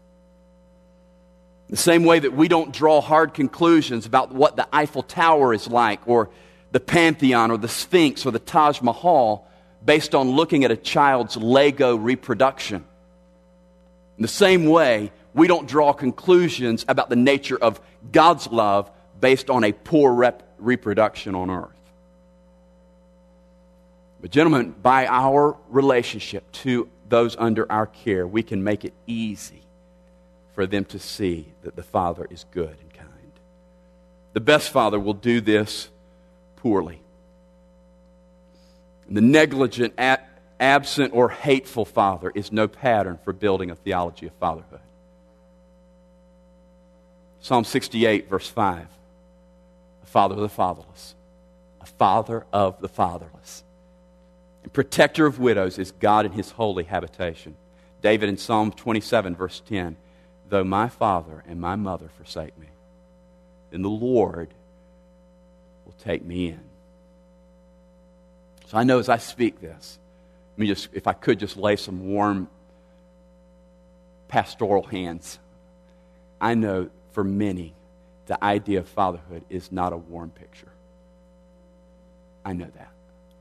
The same way that we don't draw hard conclusions about what the Eiffel Tower is like, or the Pantheon, or the Sphinx, or the Taj Mahal, based on looking at a child's Lego reproduction. In the same way, we don't draw conclusions about the nature of God's love based on a poor reproduction on earth. But gentlemen, by our relationship to those under our care, we can make it easy for them to see that the Father is good and kind. The best father will do this poorly. And the negligent, absent, or hateful father is no pattern for building a theology of fatherhood. Psalm 68, verse 5. A father of the fatherless. A father of the fatherless. And protector of widows is God in His holy habitation. David in Psalm 27, verse 10. Though my father and my mother forsake me, then the Lord will take me in. So I know as I speak this, let me just, if I could just lay some warm pastoral hands. I know for many, the idea of fatherhood is not a warm picture. I know that.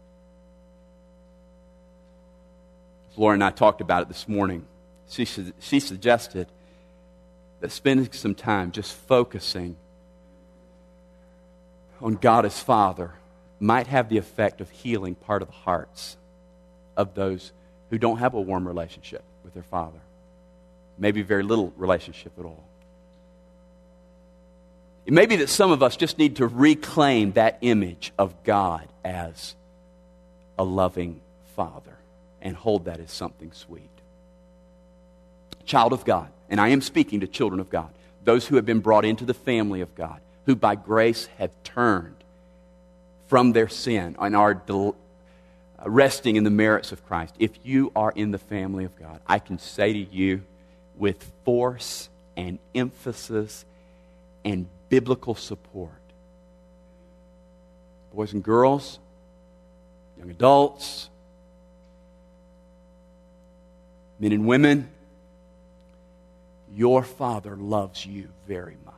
Laura and I talked about it this morning. She suggested that spending some time just focusing on God as Father might have the effect of healing part of the hearts of those who don't have a warm relationship with their Father. Maybe very little relationship at all. It may be that some of us just need to reclaim that image of God as a loving Father and hold that as something sweet. Child of God, and I am speaking to children of God, those who have been brought into the family of God, who by grace have turned from their sin and are resting in the merits of Christ. If you are in the family of God, I can say to you with force and emphasis and biblical support, boys and girls, young adults, men and women, your Father loves you very much.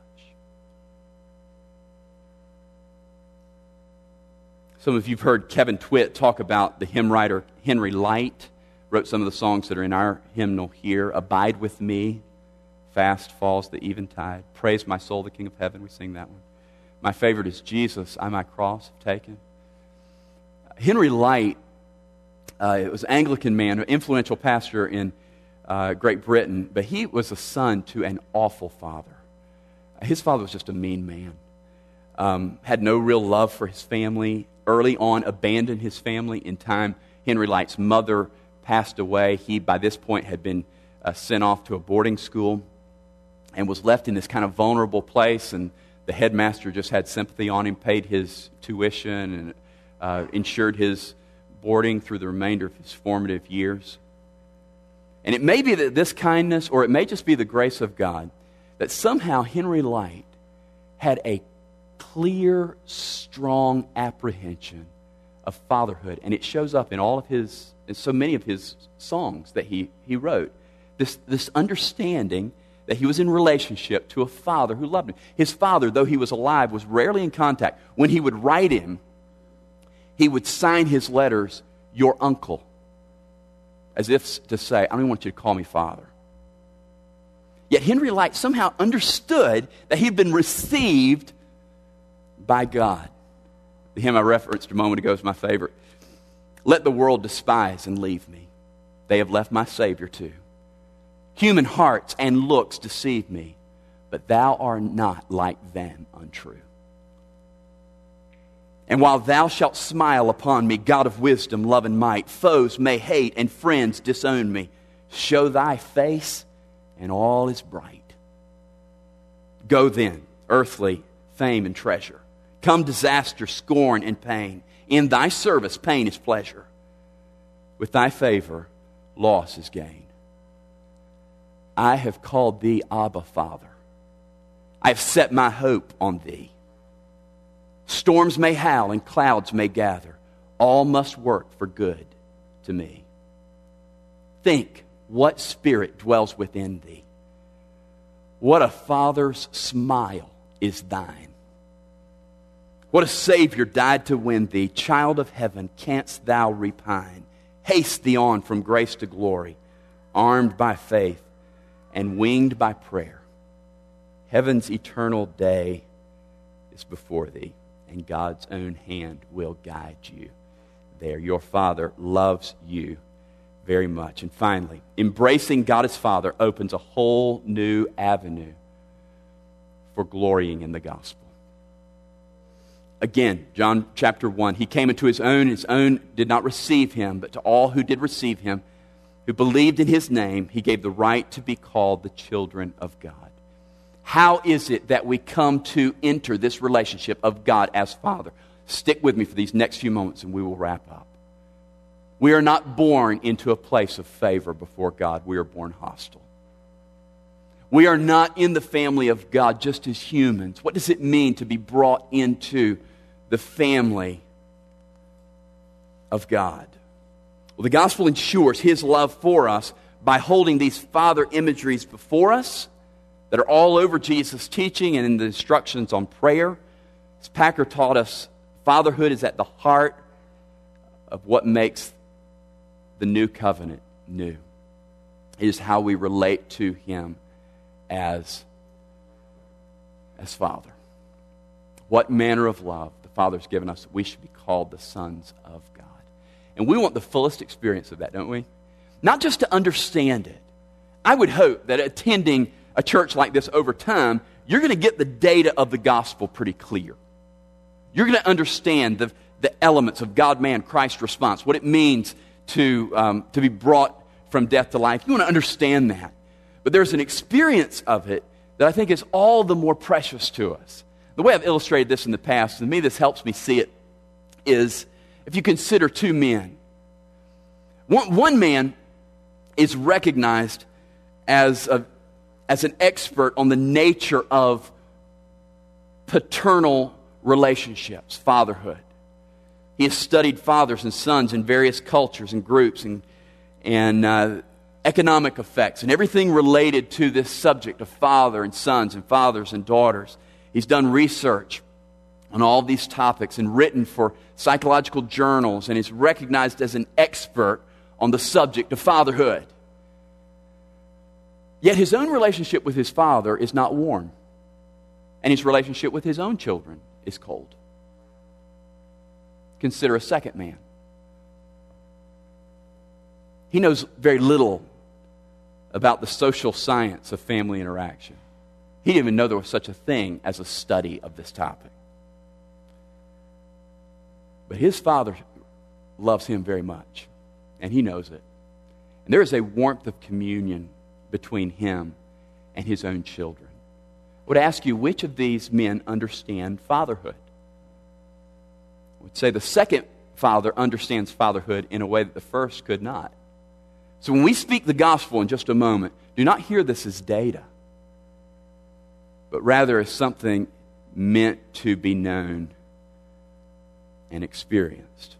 Some of you have heard Kevin Twitt talk about the hymn writer Henry Light. Wrote some of the songs that are in our hymnal here. Abide with me. Fast falls the eventide. Praise my soul, the King of heaven. We sing that one. My favorite is Jesus, I my cross have taken. Henry Light, it was an Anglican man, an influential pastor in Great Britain, but he was a son to an awful father. His father was just a mean man. Had no real love for his family. Early on, abandoned his family. In time, Henry Light's mother passed away. He, by this point, had been sent off to a boarding school and was left in this kind of vulnerable place, and the headmaster just had sympathy on him, paid his tuition, and ensured his boarding through the remainder of his formative years. And it may be that this kindness, or it may just be the grace of God, that somehow Henry Light had a clear, strong apprehension of fatherhood. And it shows up in all of his, in so many of his songs that he wrote. This understanding that he was in relationship to a father who loved him. His father, though he was alive, was rarely in contact. When he would write him, he would sign his letters, "Your uncle," as if to say, I don't even want you to call me father. Yet Henry Light somehow understood that he'd been received by God. The hymn I referenced a moment ago is my favorite. Let the world despise and leave me. They have left my Savior too. Human hearts and looks deceive me, but thou art not like them untrue. And while thou shalt smile upon me, God of wisdom, love, and might, foes may hate and friends disown me. Show thy face, and all is bright. Go then, earthly fame and treasure. Come disaster, scorn, and pain. In thy service, pain is pleasure. With thy favor, loss is gain. I have called thee Abba, Father. I have set my hope on thee. Storms may howl and clouds may gather. All must work for good to me. Think what spirit dwells within thee. What a father's smile is thine. What a Savior died to win thee. Child of heaven, canst thou repine? Haste thee on from grace to glory, armed by faith and winged by prayer. Heaven's eternal day is before thee, and God's own hand will guide you there. Your Father loves you very much. And finally, embracing God as Father opens a whole new avenue for glorying in the gospel. Again, John chapter 1, he came into his own did not receive him, but to all who did receive him, who believed in his name, he gave the right to be called the children of God. How is it that we come to enter this relationship of God as Father? Stick with me for these next few moments and we will wrap up. We are not born into a place of favor before God. We are born hostile. We are not in the family of God just as humans. What does it mean to be brought into the family of God? Well, the gospel ensures his love for us by holding these father imageries before us that are all over Jesus' teaching and in the instructions on prayer. As Packer taught us, fatherhood is at the heart of what makes the new covenant new. It is how we relate to him as Father. What manner of love the Father's given us that we should be called the sons of God. And we want the fullest experience of that, don't we? Not just to understand it. I would hope that attending a church like this over time, you're going to get the data of the gospel pretty clear. You're going to understand the elements of God, man, Christ response, what it means to be brought from death to life. You want to understand that. But there's an experience of it that I think is all the more precious to us. The way I've illustrated this in the past, and to me this helps me see it, is if you consider two men. One man is recognized as an expert on the nature of paternal relationships, fatherhood. He has studied fathers and sons in various cultures and groups and economic effects and everything related to this subject of father and sons and fathers and daughters. He's done research on all these topics and written for psychological journals, and is recognized as an expert on the subject of fatherhood. Yet his own relationship with his father is not warm, and his relationship with his own children is cold. Consider a second man. He knows very little about the social science of family interaction. He didn't even know there was such a thing as a study of this topic. But his father loves him very much, and he knows it. And there is a warmth of communion between him and his own children. I would ask you, which of these men understand fatherhood? I would say the second father understands fatherhood in a way that the first could not. So when we speak the gospel in just a moment, do not hear this as data, but rather as something meant to be known and experienced.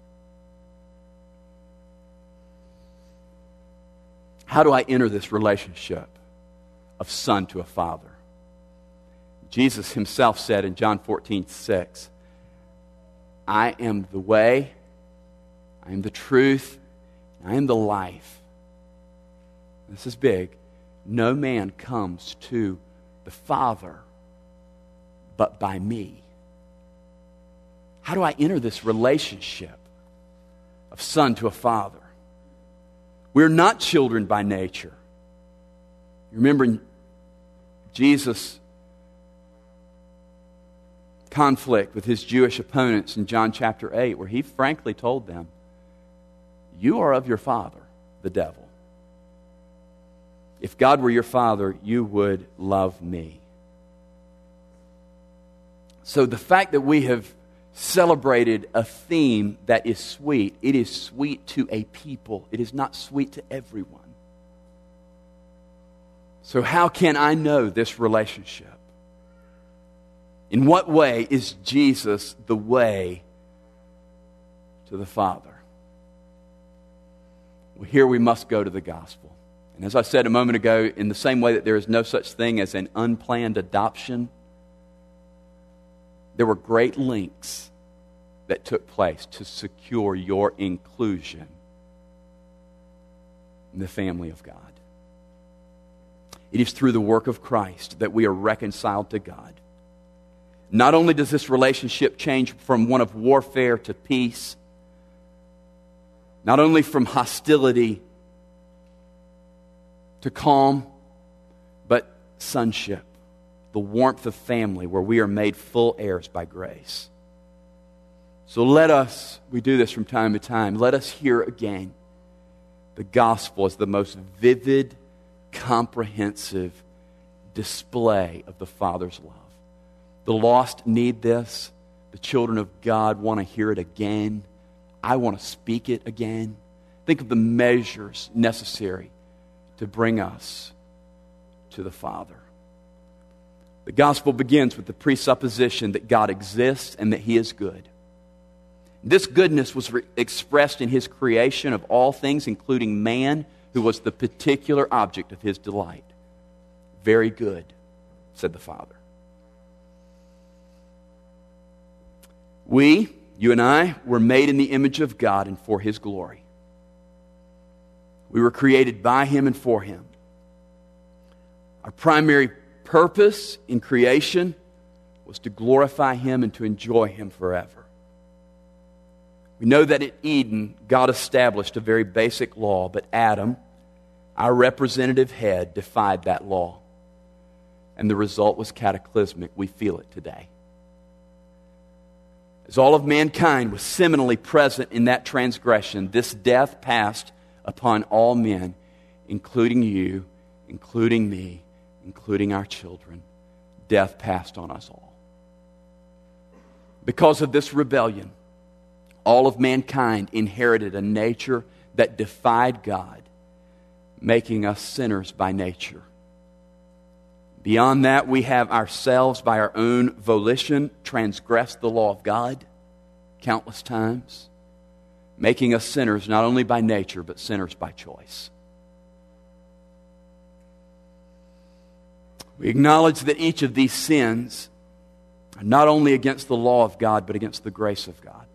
How do I enter this relationship of son to a father? Jesus himself said in John 14:6, I am the way, I am the truth, I am the life. This is big. No man comes to the Father but by me. How do I enter this relationship of son to a father? We're not children by nature. Remember Jesus' conflict with his Jewish opponents in John chapter 8, where he frankly told them, you are of your father, the devil. If God were your father, you would love me. So the fact that we have celebrated a theme that is sweet, it is sweet to a people. It is not sweet to everyone. So how can I know this relationship? In what way is Jesus the way to the Father? Well, here we must go to the gospel. And as I said a moment ago, in the same way that there is no such thing as an unplanned adoption, there were great lengths that took place to secure your inclusion in the family of God. It is through the work of Christ that we are reconciled to God. Not only does this relationship change from one of warfare to peace, not only from hostility to calm, but sonship, the warmth of family where we are made full heirs by grace. So let us, we do this from time to time, let us hear again the gospel as the most vivid, comprehensive display of the Father's love. The lost need this. The children of God want to hear it again. I want to speak it again. Think of the measures necessary to bring us to the Father. The gospel begins with the presupposition that God exists and that He is good. This goodness was expressed in His creation of all things, including man, who was the particular object of His delight. Very good, said the Father. We, you and I, were made in the image of God and for His glory. We were created by Him and for Him. Our primary purpose in creation was to glorify Him and to enjoy Him forever. We know that at Eden, God established a very basic law, but Adam, our representative head, defied that law. And the result was cataclysmic. We feel it today. As all of mankind was seminally present in that transgression, this death passed upon all men, including you, including me, including our children. Death passed on us all. Because of this rebellion, all of mankind inherited a nature that defied God, making us sinners by nature. Beyond that, we have ourselves, by our own volition, transgressed the law of God countless times, making us sinners not only by nature, but sinners by choice. We acknowledge that each of these sins are not only against the law of God, but against the grace of God.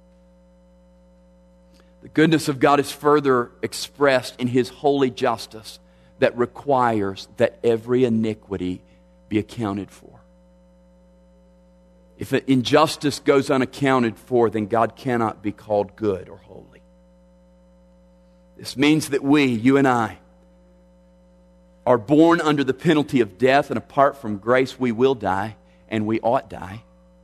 The goodness of God is further expressed in His holy justice that requires that every iniquity be accounted for. If an injustice goes unaccounted for, then God cannot be called good or holy. This means that we, you and I, are born under the penalty of death, and apart from grace we will die, and we ought die.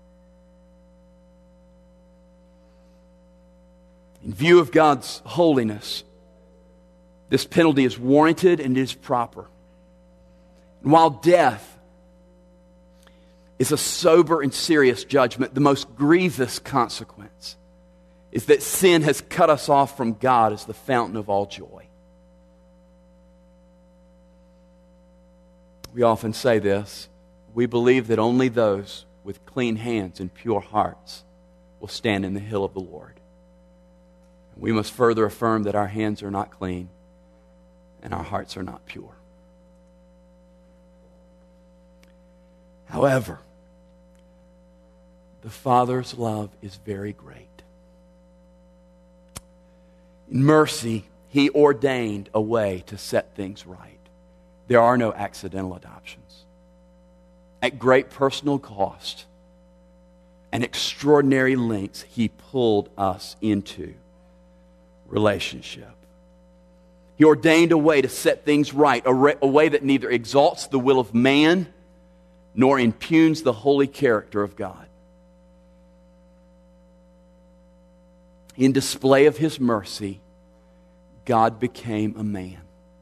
In view of God's holiness, this penalty is warranted and is proper. And while death is a sober and serious judgment, the most grievous consequence is that sin has cut us off from God as the fountain of all joy. We often say this: we believe that only those with clean hands and pure hearts will stand in the hill of the Lord. We must further affirm that our hands are not clean and our hearts are not pure. However, the Father's love is very great. In mercy, He ordained a way to set things right. There are no accidental adoptions. At great personal cost and extraordinary lengths, He pulled us into relationship. He ordained a way to set things right, a way that neither exalts the will of man nor impugns the holy character of God. In display of His mercy, God became a man.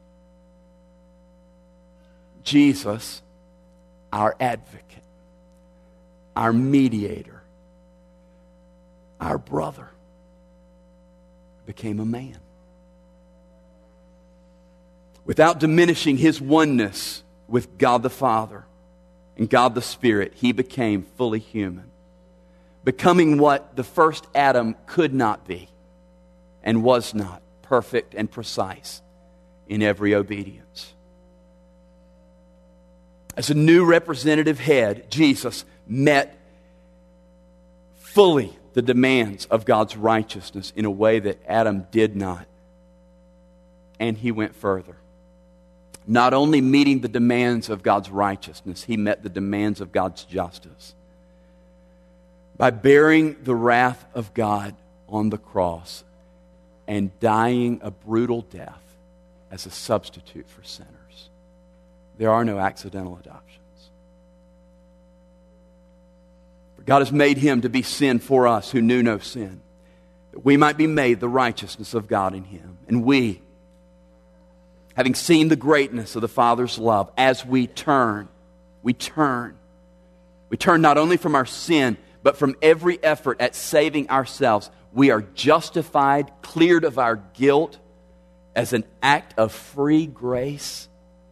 Jesus, our advocate, our mediator, our brother, became a man. Without diminishing His oneness with God the Father and God the Spirit, He became fully human, becoming what the first Adam could not be and was not, perfect and precise in every obedience. As a new representative head, Jesus met fully the demands of God's righteousness in a way that Adam did not. And He went further. Not only meeting the demands of God's righteousness, He met the demands of God's justice. By bearing the wrath of God on the cross and dying a brutal death as a substitute for sinners. There are no accidental adoptions. For God has made Him to be sin for us who knew no sin, that we might be made the righteousness of God in Him. And we, having seen the greatness of the Father's love, as we turn not only from our sin, but from every effort at saving ourselves. We are justified, cleared of our guilt as an act of free grace.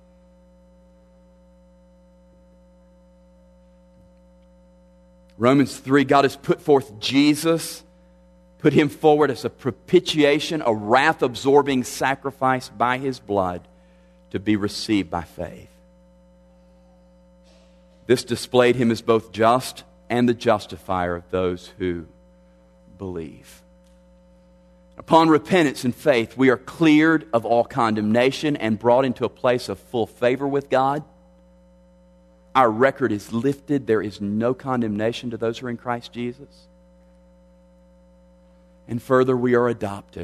Romans 3, God has put forth Jesus, put Him forward as a propitiation, a wrath-absorbing sacrifice by His blood to be received by faith. This displayed Him as both just and the justifier of those who believe. Upon repentance and faith, we are cleared of all condemnation and brought into a place of full favor with God. Our record is lifted. There is no condemnation to those who are in Christ Jesus. And further, we are adopted.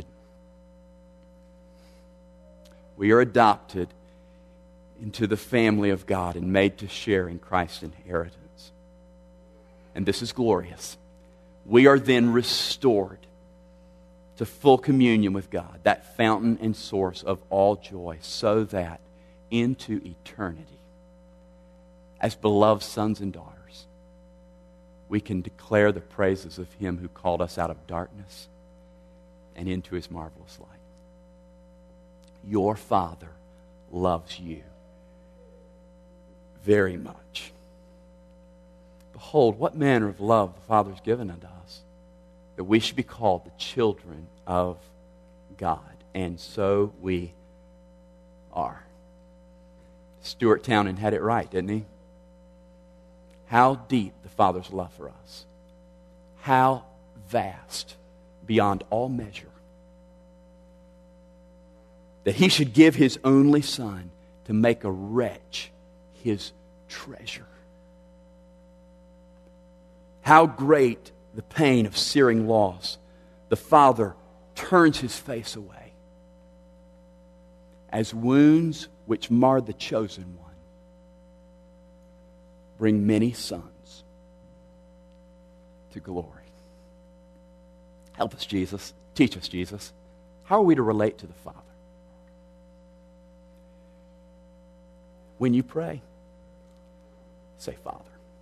We are adopted into the family of God and made to share in Christ's inheritance. And this is glorious. We are then restored to full communion with God, that fountain and source of all joy, so that into eternity, as beloved sons and daughters, we can declare the praises of Him who called us out of darkness and into His marvelous light. Your Father loves you very much. Behold, what manner of love the Father has given unto us, that we should be called the children of God. And so we are. Stuart Townend had it right, didn't he? How deep the Father's love for us. How vast beyond all measure. That He should give His only Son to make a wretch His treasure. How great the pain of searing loss. The Father turns his face away as wounds which marred the chosen one bring many sons to glory. Help us, Jesus. Teach us, Jesus. How are we to relate to the Father? When you pray, say, Father.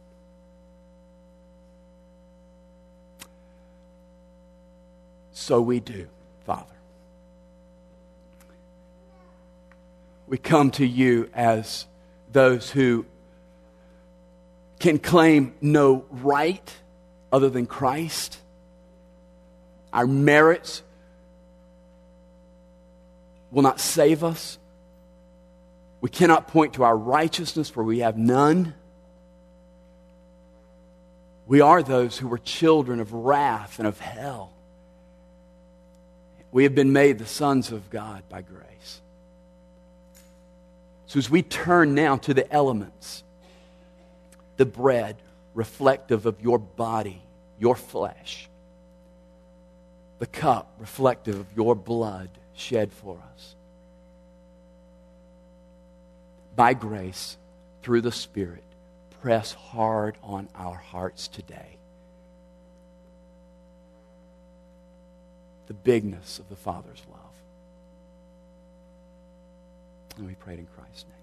So we do, Father. We come to you as those who can claim no right other than Christ. Our merits will not save us. We cannot point to our righteousness, for we have none. We are those who were children of wrath and of hell. We have been made the sons of God by grace. So as we turn now to the elements, the bread reflective of your body, your flesh, the cup reflective of your blood shed for us. By grace, through the Spirit, press hard on our hearts today. The bigness of the Father's love. And we prayed in Christ's name.